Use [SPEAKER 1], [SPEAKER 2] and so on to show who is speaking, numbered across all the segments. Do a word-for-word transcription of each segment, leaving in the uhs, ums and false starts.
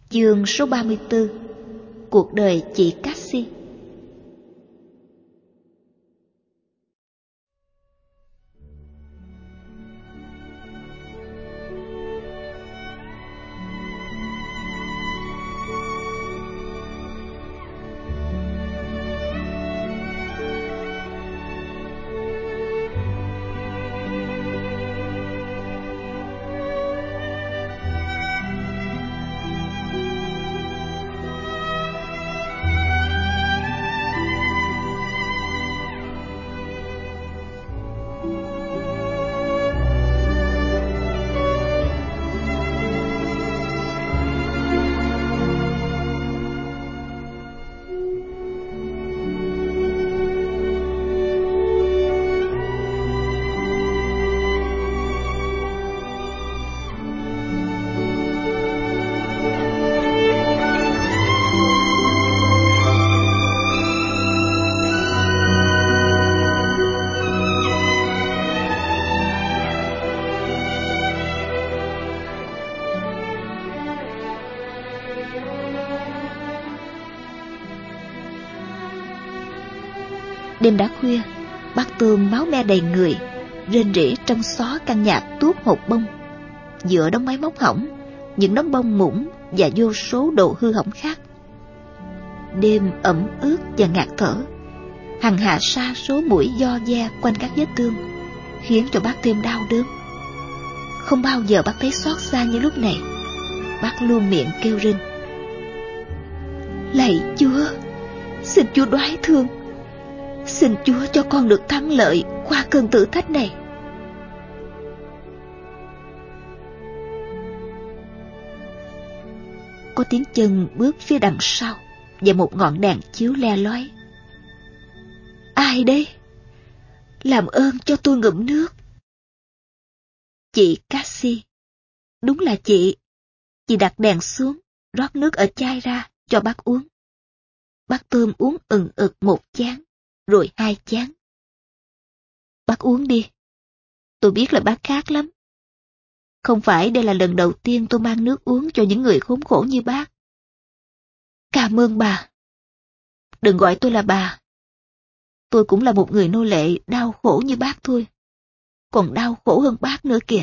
[SPEAKER 1] Chương số ba mươi tư. Cuộc đời chị Cassie. Đêm đã khuya, bác Tôm máu me đầy người, rên rỉ trong xó căn nhà tuốt một bông. Giữa đống máy móc hỏng, những đống bông muỗng và vô số đồ hư hỏng khác. Đêm ẩm ướt và ngạt thở, hằng hạ sa số mũi do ve quanh các vết thương, khiến cho bác thêm đau đớn. Không bao giờ bác thấy xót xa như lúc này. Bác luôn miệng kêu rên: Lạy Chúa, xin Chúa đoái thương, xin Chúa cho con được thắng lợi qua cơn thử thách này. Có tiếng chân bước phía đằng sau và một ngọn đèn chiếu le lói. Ai đấy? Làm ơn cho tôi ngụm nước. Chị Cassie. Đúng là chị. Chị đặt đèn xuống, rót nước ở chai ra cho bác uống. Bác Tôm uống ừng ực một chén, rồi hai chén. Bác uống đi. Tôi biết là bác khát lắm. Không phải đây là lần đầu tiên tôi mang nước uống cho những người khốn khổ như bác. Cảm ơn bà. Đừng gọi tôi là bà. Tôi cũng là một người nô lệ đau khổ như bác thôi. Còn đau khổ hơn bác nữa kìa.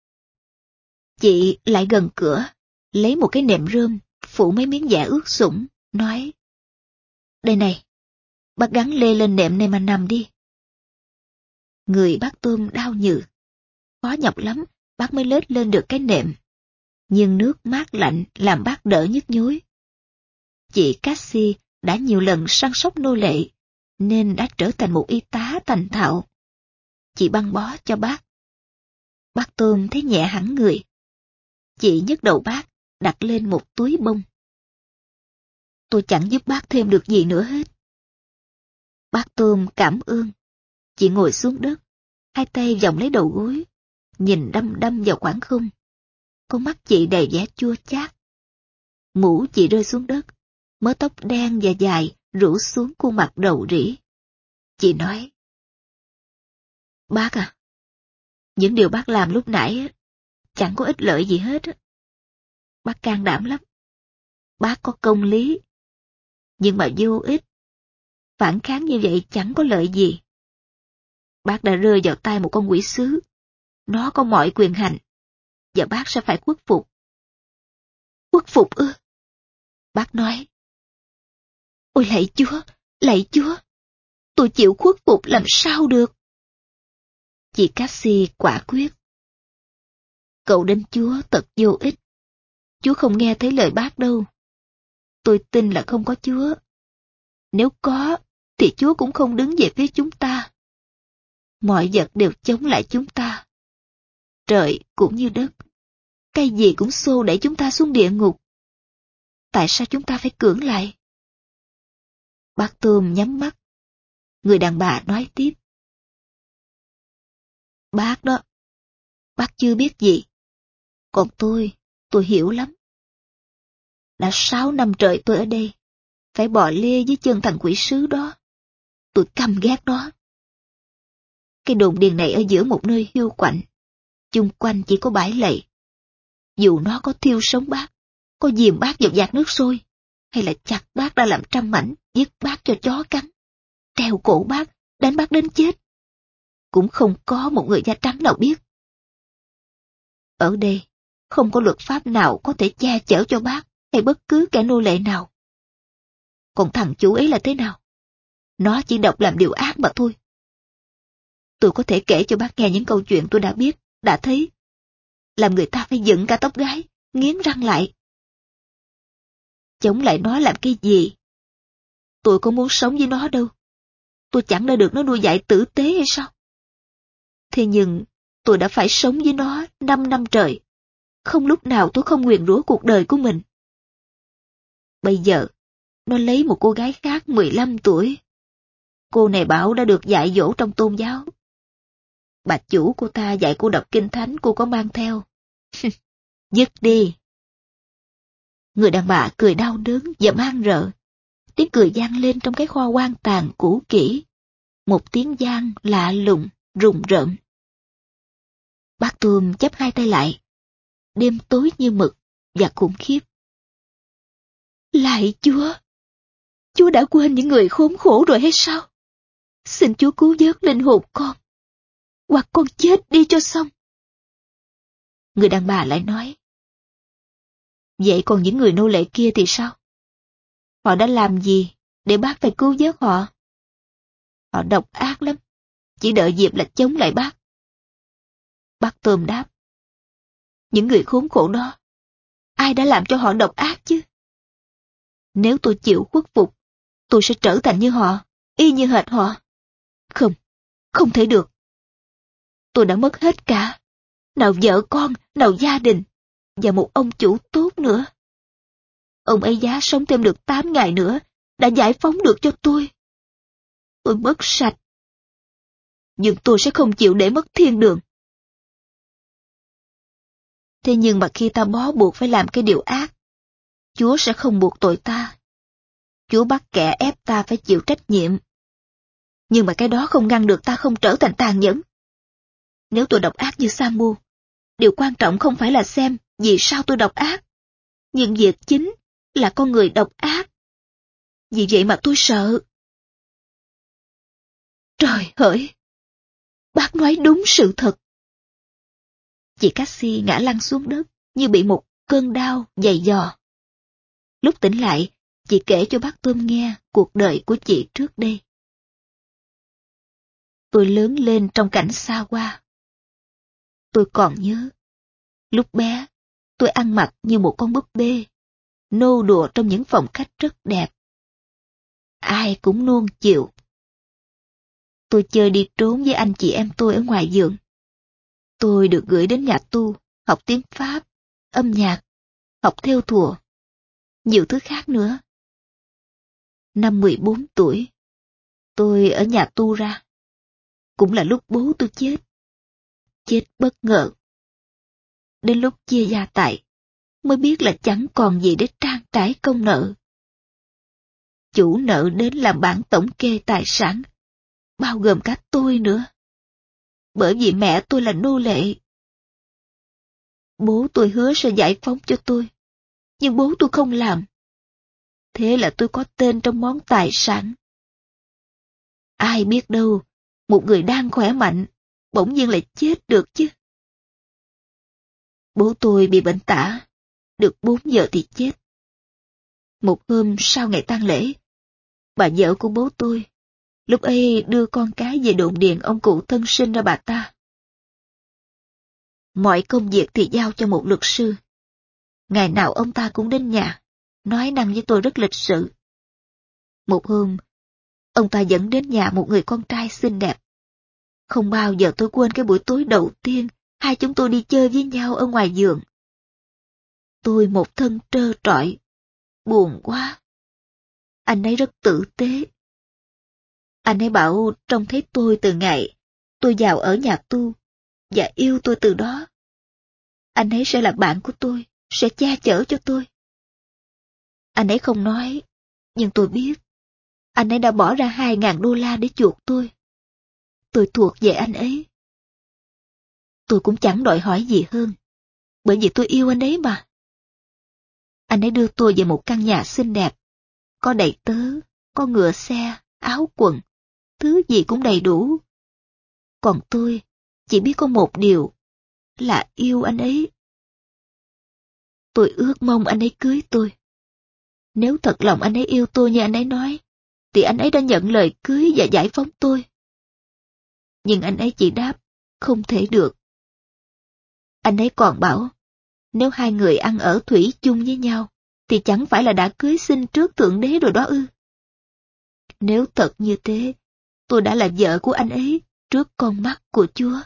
[SPEAKER 1] Chị lại gần cửa, lấy một cái nệm rơm, phủ mấy miếng vải ướt sũng, nói: Đây này, bác gắn lê lên nệm này mà nằm đi. Người bác Tôm đau nhừ. Khó nhọc lắm, bác mới lết lên được cái nệm. Nhưng nước mát lạnh làm bác đỡ nhức nhối. Chị Cassie đã nhiều lần săn sóc nô lệ, nên đã trở thành một y tá thành thạo. Chị băng bó cho bác. Bác Tôm thấy nhẹ hẳn người. Chị nhấc đầu bác, đặt lên một túi bông. Tôi chẳng giúp bác thêm được gì nữa hết. Bác Tôm cảm ơn. Chị ngồi xuống đất, hai tay vòng lấy đầu gối, nhìn đăm đăm vào khoảng không. Con mắt chị đầy vẻ chua chát. Mũ chị rơi xuống đất, mớ tóc đen và dài rủ xuống khuôn mặt rầu rĩ. Chị nói: Bác à, những điều bác làm lúc nãy chẳng có ích lợi gì hết. Bác can đảm lắm. Bác có công lý. Nhưng mà vô ích. Phản kháng như vậy chẳng có lợi gì. Bác đã rơi vào tay một con quỷ sứ. Nó có mọi quyền hành. Và bác sẽ phải khuất phục. Khuất phục ư? Bác nói: Ôi lạy Chúa, lạy Chúa, tôi chịu khuất phục làm sao được. Chị Cassie quả quyết: Cậu đến Chúa thật vô ích. Chúa không nghe thấy lời bác đâu. Tôi tin là không có Chúa. Nếu có, thì Chúa cũng không đứng về phía chúng ta. Mọi vật đều chống lại chúng ta. Trời cũng như đất. Cái gì cũng xô đẩy chúng ta xuống địa ngục. Tại sao chúng ta phải cưỡng lại? Bác Tôm nhắm mắt. Người đàn bà nói tiếp: Bác đó, bác chưa biết gì. Còn tôi, tôi hiểu lắm. Đã sáu năm trời tôi ở đây, phải bò lê dưới chân thằng quỷ sứ đó. Tôi căm ghét nó. Cái đồn điền này ở giữa một nơi hiu quạnh, chung quanh chỉ có bãi lầy. Dù nó có thiêu sống bác, có dìm bác vào vạc nước sôi, hay là chặt bác ra làm trăm mảnh, giết bác cho chó cắn, treo cổ bác, đánh bác đến chết. Cũng không có một người da trắng nào biết. Ở đây, không có luật pháp nào có thể che chở cho bác hay bất cứ kẻ nô lệ nào. Còn thằng chủ ấy là thế nào? Nó chỉ độc làm điều ác mà thôi. Tôi có thể kể cho bác nghe những câu chuyện tôi đã biết, đã thấy. Làm người ta phải dựng cả tóc gái, nghiến răng lại. Chống lại nó làm cái gì? Tôi có muốn sống với nó đâu. Tôi chẳng đã được nó nuôi dạy tử tế hay sao? Thế nhưng, tôi đã phải sống với nó năm năm trời. Không lúc nào tôi không nguyền rủa cuộc đời của mình. Bây giờ, nó lấy một cô gái khác mười lăm tuổi. Cô này bảo đã được dạy dỗ trong tôn giáo. Bà chủ cô ta dạy cô đọc kinh thánh cô có mang theo. Dứt đi. Người đàn bà cười đau đớn và man rợ. Tiếng cười vang lên trong cái kho quan tàn cũ kỹ. Một tiếng vang lạ lùng, rùng rợn. Bác Tùm chắp hai tay lại. Đêm tối như mực và khủng khiếp. Lạy Chúa! Chúa đã quên những người khốn khổ rồi hay sao? Xin Chúa cứu vớt linh hồn con. Hoặc con chết đi cho xong. Người đàn bà lại nói. Vậy còn những người nô lệ kia thì sao? Họ đã làm gì để bác phải cứu vớt họ? Họ độc ác lắm. Chỉ đợi dịp là chống lại bác. Bác Tôm đáp. Những người khốn khổ đó, ai đã làm cho họ độc ác chứ? Nếu tôi chịu khuất phục, tôi sẽ trở thành như họ, y như hệt họ. Không, không thể được. Tôi đã mất hết cả. Nào vợ con, nào gia đình, và một ông chủ tốt nữa. Ông ấy giá sống thêm được tám ngày nữa, đã giải phóng được cho tôi. Tôi mất sạch. Nhưng tôi sẽ không chịu để mất thiên đường. Thế nhưng mà khi ta bó buộc phải làm cái điều ác, Chúa sẽ không buộc tội ta. Chúa bắt kẻ ép ta phải chịu trách nhiệm. Nhưng mà cái đó không ngăn được ta không trở thành tàn nhẫn. Nếu tôi độc ác như Sa-mu, điều quan trọng không phải là xem vì sao tôi độc ác, nhưng việc chính là con người độc ác. Vì vậy mà tôi sợ. Trời hỡi! Bác nói đúng sự thật. Chị Cassie ngã lăn xuống đất như bị một cơn đau dày dò. Lúc tỉnh lại, chị kể cho bác Tôm nghe cuộc đời của chị trước đây. Tôi lớn lên trong cảnh xa hoa. Tôi còn nhớ, lúc bé, tôi ăn mặc như một con búp bê, nô đùa trong những phòng khách rất đẹp. Ai cũng nuông chiều. Tôi chơi đi trốn với anh chị em tôi ở ngoài vườn. Tôi được gửi đến nhà tu, học tiếng Pháp, âm nhạc, học thêu thùa, nhiều thứ khác nữa. Năm mười bốn tuổi, tôi ở nhà tu ra. Cũng là lúc bố tôi chết. Chết bất ngờ. Đến lúc chia gia tài, mới biết là chẳng còn gì để trang trải công nợ. Chủ nợ đến làm bản tổng kê tài sản, bao gồm cả tôi nữa. Bởi vì mẹ tôi là nô lệ. Bố tôi hứa sẽ giải phóng cho tôi, nhưng bố tôi không làm. Thế là tôi có tên trong món tài sản. Ai biết đâu, một người đang khỏe mạnh, bỗng nhiên lại chết được chứ. Bố tôi bị bệnh tả, được bốn giờ thì chết. Một hôm sau ngày tang lễ, bà vợ của bố tôi, lúc ấy đưa con cái về đồn điền ông cụ thân sinh ra bà ta. Mọi công việc thì giao cho một luật sư. Ngày nào ông ta cũng đến nhà, nói năng với tôi rất lịch sự. Một hôm, ông ta dẫn đến nhà một người con trai xinh đẹp. Không bao giờ tôi quên cái buổi tối đầu tiên hai chúng tôi đi chơi với nhau ở ngoài vườn. Tôi một thân trơ trọi, buồn quá. Anh ấy rất tử tế. Anh ấy bảo trông thấy tôi từ ngày tôi vào ở nhà tu và yêu tôi từ đó. Anh ấy sẽ là bạn của tôi, sẽ che chở cho tôi. Anh ấy không nói, nhưng tôi biết. Anh ấy đã bỏ ra hai ngàn đô la để chuộc tôi. Tôi thuộc về anh ấy. Tôi cũng chẳng đòi hỏi gì hơn, bởi vì tôi yêu anh ấy mà. Anh ấy đưa tôi về một căn nhà xinh đẹp, có đầy tớ, có ngựa xe, áo quần, thứ gì cũng đầy đủ. Còn tôi chỉ biết có một điều, là yêu anh ấy. Tôi ước mong anh ấy cưới tôi. Nếu thật lòng anh ấy yêu tôi như anh ấy nói, thì anh ấy đã nhận lời cưới và giải phóng tôi. Nhưng anh ấy chỉ đáp, không thể được. Anh ấy còn bảo, nếu hai người ăn ở thủy chung với nhau, thì chẳng phải là đã cưới xin trước Thượng Đế rồi đó ư? Nếu thật như thế, tôi đã là vợ của anh ấy trước con mắt của Chúa.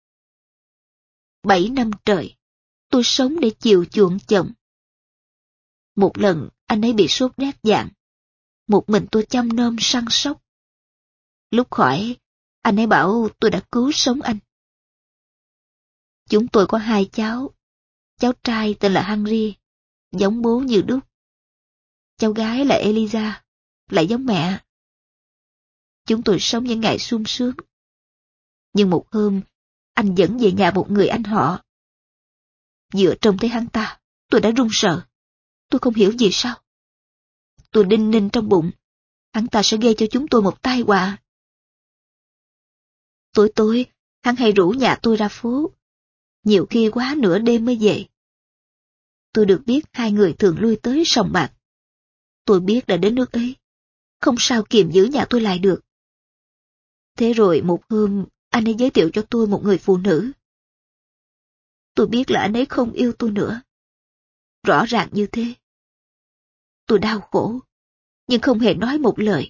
[SPEAKER 1] Bảy năm trời, tôi sống để chiều chuộng chồng. Một lần, anh ấy bị sốt rét vàng. Một mình tôi chăm nom săn sóc. Lúc khỏi, anh ấy bảo tôi đã cứu sống anh. Chúng tôi có hai cháu. Cháu trai tên là Henry, giống bố như đúc. Cháu gái là Eliza, lại giống mẹ. Chúng tôi sống những ngày sung sướng. Nhưng một hôm, anh dẫn về nhà một người anh họ. Vừa trông thấy hắn ta, tôi đã run sợ. Tôi không hiểu vì sao. Tôi đinh ninh trong bụng, hắn ta sẽ gây cho chúng tôi một tai họa. Tối tối, hắn hay rủ nhà tôi ra phố. Nhiều khi quá nửa đêm mới về. Tôi được biết hai người thường lui tới sòng bạc. Tôi biết đã đến nước ấy. Không sao kiềm giữ nhà tôi lại được. Thế rồi một hôm, anh ấy giới thiệu cho tôi một người phụ nữ. Tôi biết là anh ấy không yêu tôi nữa. Rõ ràng như thế. Tôi đau khổ, nhưng không hề nói một lời.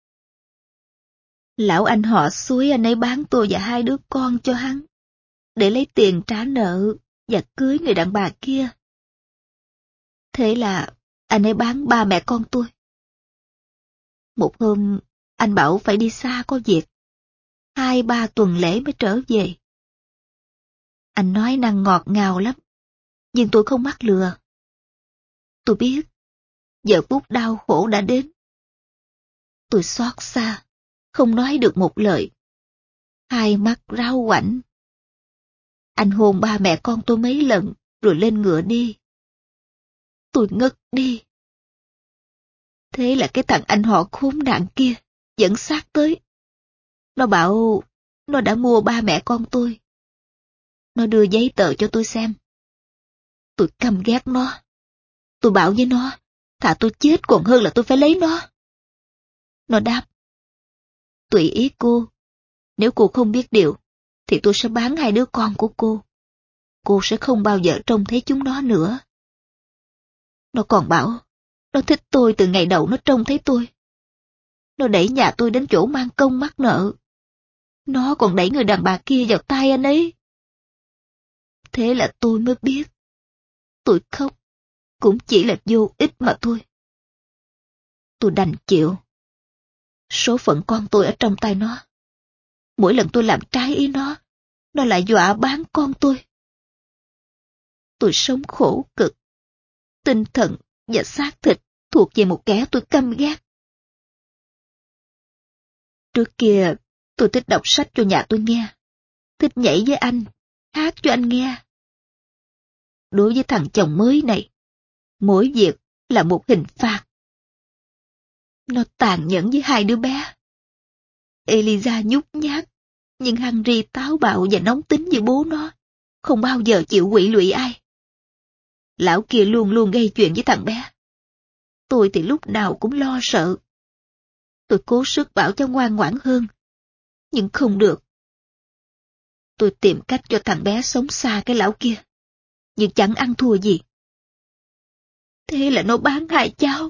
[SPEAKER 1] Lão anh họ xúi anh ấy bán tôi và hai đứa con cho hắn, để lấy tiền trả nợ và cưới người đàn bà kia. Thế là anh ấy bán ba mẹ con tôi. Một hôm, anh bảo phải đi xa có việc. Hai ba tuần lễ mới trở về. Anh nói năng ngọt ngào lắm, nhưng tôi không mắc lừa. Tôi biết, giờ phút đau khổ đã đến. Tôi xót xa, không nói được một lời. Hai mắt rau quảnh. Anh hôn ba mẹ con tôi mấy lần, rồi lên ngựa đi. Tôi ngất đi. Thế là cái thằng anh họ khốn nạn kia dẫn xác tới. Nó bảo nó đã mua ba mẹ con tôi. Nó đưa giấy tờ cho tôi xem. Tôi căm ghét nó. Tôi bảo với nó, thà tôi chết còn hơn là tôi phải lấy nó. Nó đáp, tùy ý cô. Nếu cô không biết điều, thì tôi sẽ bán hai đứa con của cô. Cô sẽ không bao giờ trông thấy chúng nó nữa. Nó còn bảo, nó thích tôi từ ngày đầu nó trông thấy tôi. Nó đẩy nhà tôi đến chỗ mang công mắc nợ. Nó còn đẩy người đàn bà kia vào tay anh ấy. Thế là tôi mới biết. Tôi khóc, cũng chỉ là vô ích mà thôi. Tôi đành chịu. Số phận con tôi ở trong tay nó. Mỗi lần tôi làm trái ý nó, nó lại dọa bán con tôi. Tôi sống khổ cực. Tinh thần và xác thịt thuộc về một kẻ tôi căm ghét. Trước kia, tôi thích đọc sách cho nhà tôi nghe. Thích nhảy với anh, hát cho anh nghe. Đối với thằng chồng mới này, mỗi việc là một hình phạt. Nó tàn nhẫn với hai đứa bé. Eliza nhút nhát, nhưng Henry táo bạo và nóng tính như bố nó, không bao giờ chịu quỵ lụy ai. Lão kia luôn luôn gây chuyện với thằng bé. Tôi thì lúc nào cũng lo sợ. Tôi cố sức bảo cho ngoan ngoãn hơn, nhưng không được. Tôi tìm cách cho thằng bé sống xa cái lão kia, nhưng chẳng ăn thua gì. Thế là nó bán hai cháu.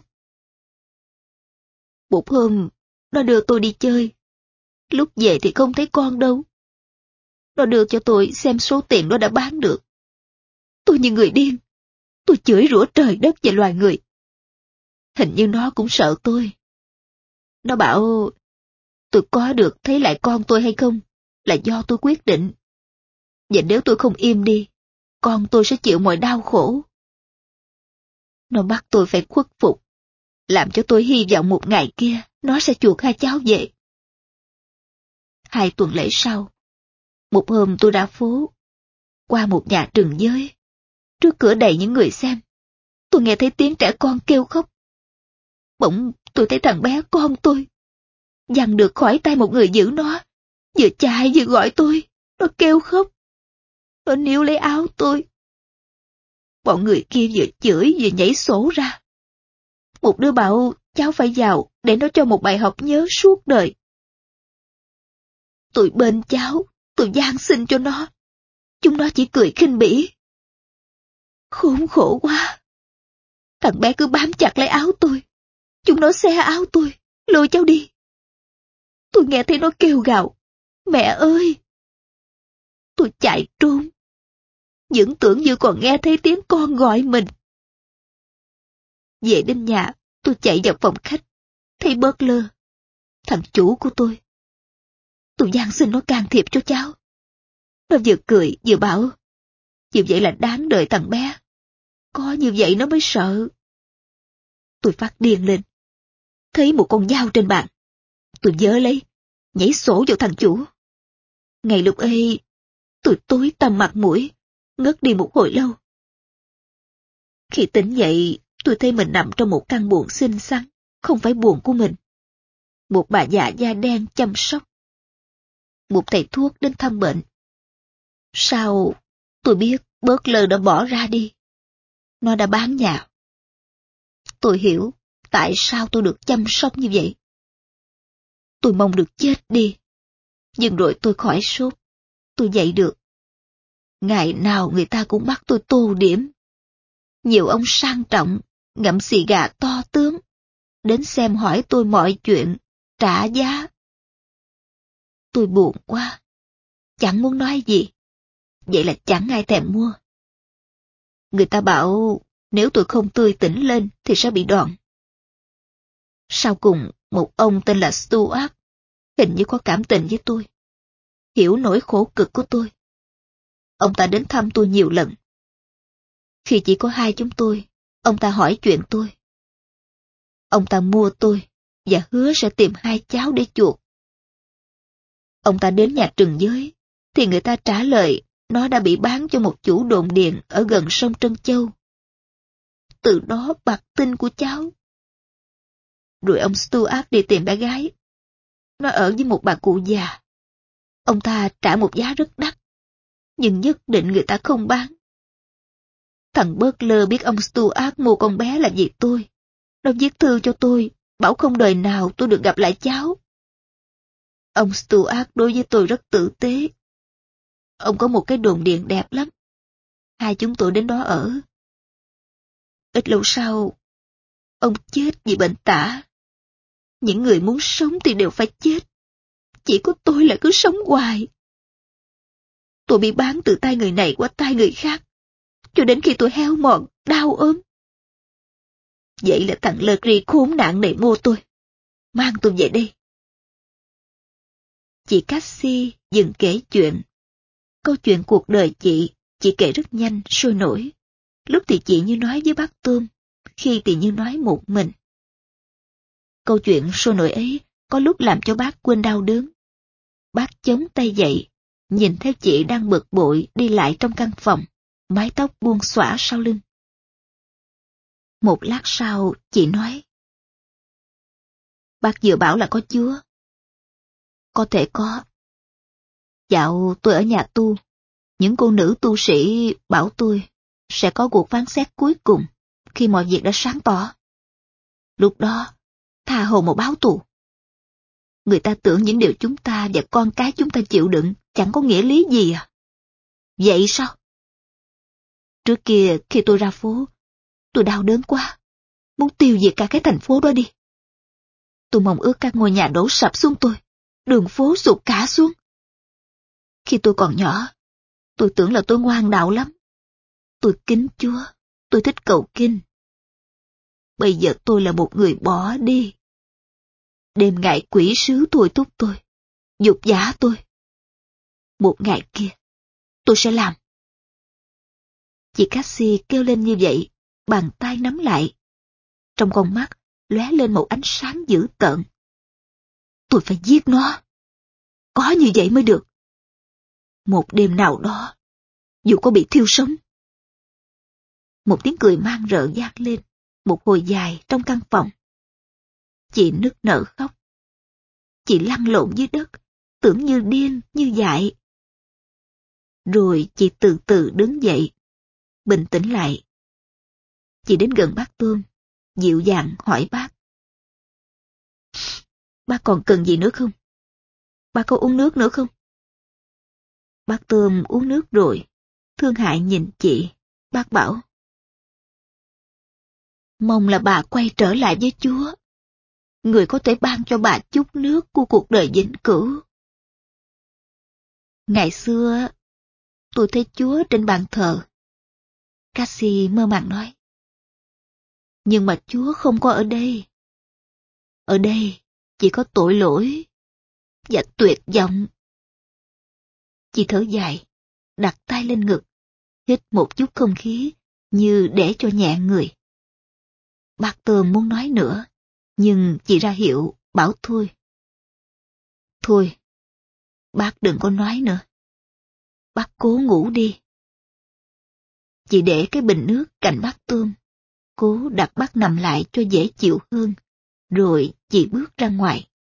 [SPEAKER 1] Một hôm, nó đưa tôi đi chơi. Lúc về thì không thấy con đâu. Nó đưa cho tôi xem số tiền nó đã bán được. Tôi như người điên. Tôi chửi rủa trời đất và loài người. Hình như nó cũng sợ tôi. Nó bảo tôi có được thấy lại con tôi hay không là do tôi quyết định. Và nếu tôi không im đi, con tôi sẽ chịu mọi đau khổ. Nó bắt tôi phải khuất phục, làm cho tôi hy vọng một ngày kia nó sẽ chuộc hai cháu về. Hai tuần lễ sau, một hôm tôi ra phố, qua một nhà trừng giới. Trước cửa đầy những người xem. tôi nghe thấy tiếng trẻ con kêu khóc. Bỗng tôi thấy thằng bé con tôi giằng được khỏi tay một người giữ nó, vừa chạy vừa gọi tôi. Nó kêu khóc. Nó níu lấy áo tôi. Bọn người kia vừa chửi vừa nhảy sổ ra. Một đứa bảo cháu phải vào để nó cho một bài học nhớ suốt đời. Tôi bên cháu, tôi van xin cho nó. Chúng nó chỉ cười khinh bỉ. Khốn khổ quá. Thằng bé cứ bám chặt lấy áo tôi. Chúng nó xé áo tôi, lôi cháu đi. Tôi nghe thấy nó kêu gào, mẹ ơi. Tôi chạy trốn. Những tưởng như còn nghe thấy tiếng con gọi mình. Về đến nhà, tôi chạy vào phòng khách, thấy Butler, thằng chủ của tôi. Tôi van xin nó can thiệp cho cháu. Nó vừa cười vừa bảo, như vậy là đáng đợi thằng bé. Có như vậy nó mới sợ. Tôi phát điên lên. Thấy một con dao trên bàn. Tôi vớ lấy, nhảy sổ vào thằng chủ. Ngay lúc ấy, tôi tối tăm mặt mũi, ngất đi một hồi lâu. Khi tỉnh dậy, tôi thấy mình nằm trong một căn buồng xinh xắn, không phải buồng của mình. Một bà già da đen chăm sóc. Một thầy thuốc đến thăm bệnh. Sau, tôi biết Butler đã bỏ ra đi. Nó đã bán nhà. Tôi hiểu tại sao tôi được chăm sóc như vậy. Tôi mong được chết đi. Nhưng rồi tôi khỏi sốt. Tôi dậy được. Ngày nào người ta cũng bắt tôi tô điểm. Nhiều ông sang trọng, ngậm xì gà to tướng, đến xem hỏi tôi mọi chuyện, trả giá. Tôi buồn quá. Chẳng muốn nói gì. Vậy là chẳng ai thèm mua. Người ta bảo nếu tôi không tươi tỉnh lên thì sẽ bị đòn. Sau cùng, một ông tên là Stuart, hình như có cảm tình với tôi, hiểu nỗi khổ cực của tôi. Ông ta đến thăm tôi nhiều lần. Khi chỉ có hai chúng tôi, ông ta hỏi chuyện tôi. Ông ta mua tôi và hứa sẽ tìm hai cháu để chuộc. Ông ta đến nhà Trừng Giới, thì người ta trả lời nó đã bị bán cho một chủ đồn điền ở gần sông Trân Châu. Từ đó bặt tin của cháu. Rồi ông Stuart đi tìm bé gái. Nó ở với một bà cụ già. Ông ta trả một giá rất đắt, nhưng nhất định người ta không bán. Thằng Butler biết ông Stuart mua con bé là vì tôi. Nó viết thư cho tôi, bảo không đời nào tôi được gặp lại cháu. Ông Stuart đối với tôi rất tử tế. Ông có một cái đồn điền đẹp lắm. Hai chúng tôi đến đó ở. Ít lâu sau, ông chết vì bệnh tả. Những người muốn sống thì đều phải chết. Chỉ có tôi là cứ sống hoài. Tôi bị bán từ tay người này qua tay người khác, cho đến khi tôi heo mòn, đau ốm. Vậy là thằng Legri khốn nạn này mua tôi, mang tôi về đây. Chị Cassie dừng kể chuyện. Câu chuyện cuộc đời chị, chị kể rất nhanh, sôi nổi. Lúc thì chị như nói với bác Tôm, khi thì như nói một mình. Câu chuyện sôi nổi ấy có lúc làm cho bác quên đau đớn. Bác chống tay dậy, nhìn theo chị đang bực bội đi lại trong căn phòng, mái tóc buông xõa sau lưng. Một lát sau, chị nói. Bác vừa bảo là có Chúa. Có thể có. Dạo tôi ở nhà tu, những cô nữ tu sĩ bảo tôi sẽ có cuộc phán xét cuối cùng khi mọi việc đã sáng tỏ. Lúc đó, tha hồ mà báo thù. Người ta tưởng những điều chúng ta và con cái chúng ta chịu đựng chẳng có nghĩa lý gì à? Vậy sao? Trước kia khi tôi ra phố, tôi đau đớn quá, muốn tiêu diệt cả cái thành phố đó đi. Tôi mong ước các ngôi nhà đổ sập xuống tôi, đường phố sụp cả xuống. Khi tôi còn nhỏ, tôi tưởng là tôi ngoan đạo lắm. Tôi kính Chúa, tôi thích cầu kinh. Bây giờ tôi là một người bỏ đi. Đêm ngày quỷ sứ thôi thúc tôi, dục giả tôi. Một ngày kia, tôi sẽ làm. Chị Cassie kêu lên như vậy, bàn tay nắm lại. Trong con mắt, lóe lên một ánh sáng dữ tợn. Tôi phải giết nó. Có như vậy mới được. Một đêm nào đó, dù có bị thiêu sống. Một tiếng cười man rợ vang lên, một hồi dài trong căn phòng. Chị nức nở khóc. Chị lăn lộn dưới đất, tưởng như điên, như dại. Rồi chị từ từ đứng dậy, bình tĩnh lại. Chị đến gần bác Tôm, dịu dàng hỏi bác. Bác còn cần gì nữa không? Bác có uống nước nữa không? Bác Tôm uống nước rồi, thương hại nhìn chị, bác bảo. Mong là bà quay trở lại với Chúa. Người có thể ban cho bà chút nước của cuộc đời vĩnh cửu. Ngày xưa, tôi thấy Chúa trên bàn thờ. Cassie mơ màng nói. Nhưng mà Chúa không có ở đây. Ở đây chỉ có tội lỗi và tuyệt vọng. Chị thở dài, đặt tay lên ngực, hít một chút không khí như để cho nhẹ người. Bác Tôm muốn nói nữa, nhưng chị ra hiệu, bảo thôi. Thôi, bác đừng có nói nữa. Bác cố ngủ đi. Chị để cái bình nước cạnh bác Tôm, cố đặt bác nằm lại cho dễ chịu hơn, rồi chị bước ra ngoài.